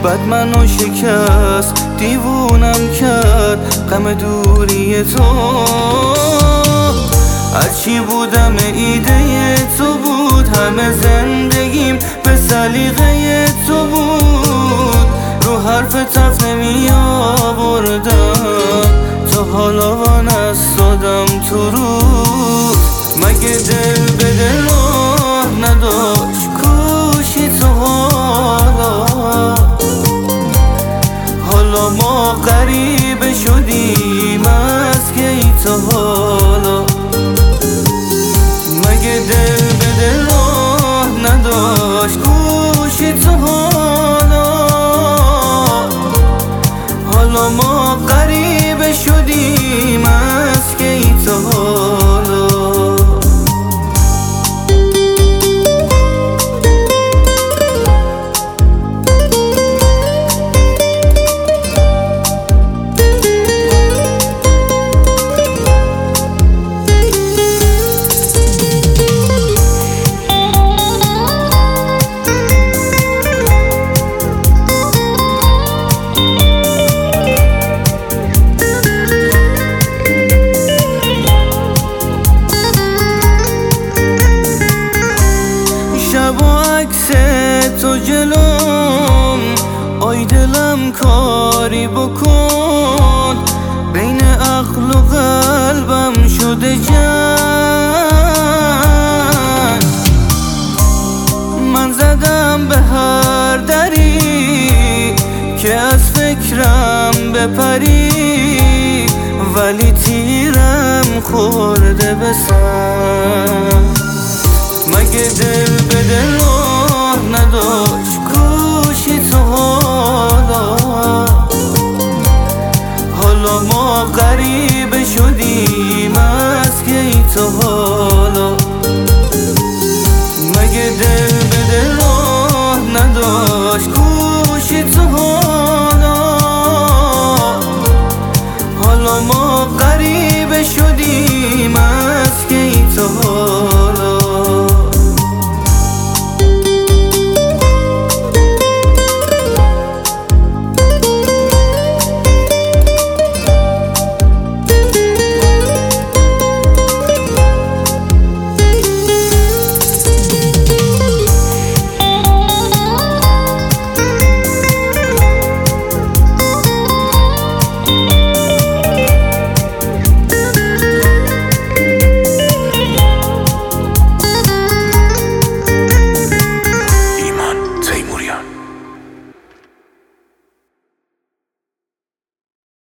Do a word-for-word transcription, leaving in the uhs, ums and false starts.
بد منو شکست، دیوونم کرد غم دوری تو. هرچی بودم ایده تو بود، همه زندگیم به سلیقه تو بود. رو حرف تف نمی آوردم، تا حالا وانستادم تو روز. مگه دل به دل راه نداشت کوشی تو؟ حالا حالا ما غریبه شدیم از کی تا حالا. مگه دل به دل راه نداشت گوشی تو؟ حالا حالا ما غریبه شدیم از کی تا حالا. تو جلوم آی دلم کاری بکن، بین عقل و قلبم شده جنگ. من زدم به هر دری که از فکرم بپری، ولی تیرم خورده به سر. مگه دل به دل